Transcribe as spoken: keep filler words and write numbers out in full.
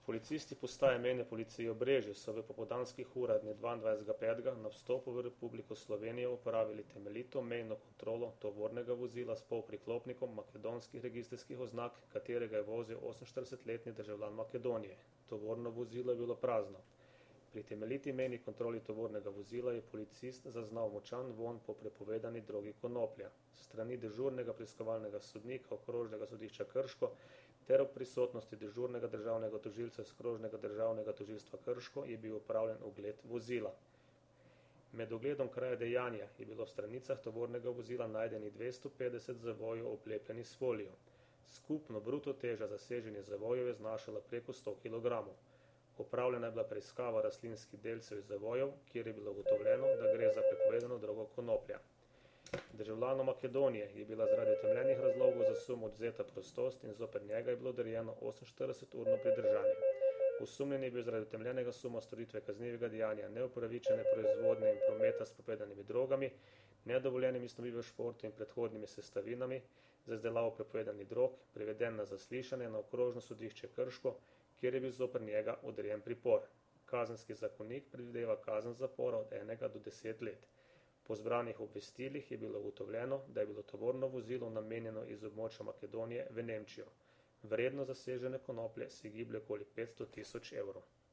Policisti postaje mejne policije Obrežje so v popoldanskih urah dne dvaindvajsetega petega na vstopu v Republiko Slovenijo opravili temeljito mejno kontrolo tovornega vozila s polpriklopnikom makedonskih registrskih oznak, katerega je vozil oseminštiridesetletni državljan Makedonije. Tovorno vozilo je bilo prazno. Pri temeljiti mejni kontroli tovornega vozila je policist zaznal močan vonj po prepovedani drogi konoplja. S strani dežurnega preiskovalnega sodnika Okrožnega sodišča Krško ter ob prisotnosti dežurnega državnega tožilca iz Okrožnega državnega tožilstva Krško je bil opravljen ogled vozila. Med ogledom kraja dejanja je bilo v stranicah tovornega vozila najdenih dvesto petdeset zavojev oblepljenih s folijo. Skupno bruto teža zaseženih zavojev je znašala preko sto kilogramov. Opravljena je bila preiskava rastlinskih delcev iz zavojev, kjer je bilo ugotovljeno, da gre za prepovedano drogo konoplja. Državljanu Makedonije je bila zaradi utemeljenih razlogov za sum odvzeta prostost in zoper njega je bilo odrejeno oseminštirideseturno pridržanje. Osumljeni je bil zaradi utemeljenega suma storitve kaznivega dejanja neupravičene proizvodnje in prometa s prepovedanimi drogami, nedovoljenimi snovmi v športu in predhodnimi sestavinami za izdelavo prepovedanih drog, priveden na zaslišanje na Okrožno sodišče Krško, kjer je bil zoper njega odrejen pripor. Kazenski zakonik predvideva kazen zapora od enega do deset let. Po zbranih obvestilih je bilo ugotovljeno, da je bilo tovorno vozilo namenjeno iz območja Makedonije v Nemčijo. Vrednost zasežene konoplje se giblje okoli petsto tisoč evrov.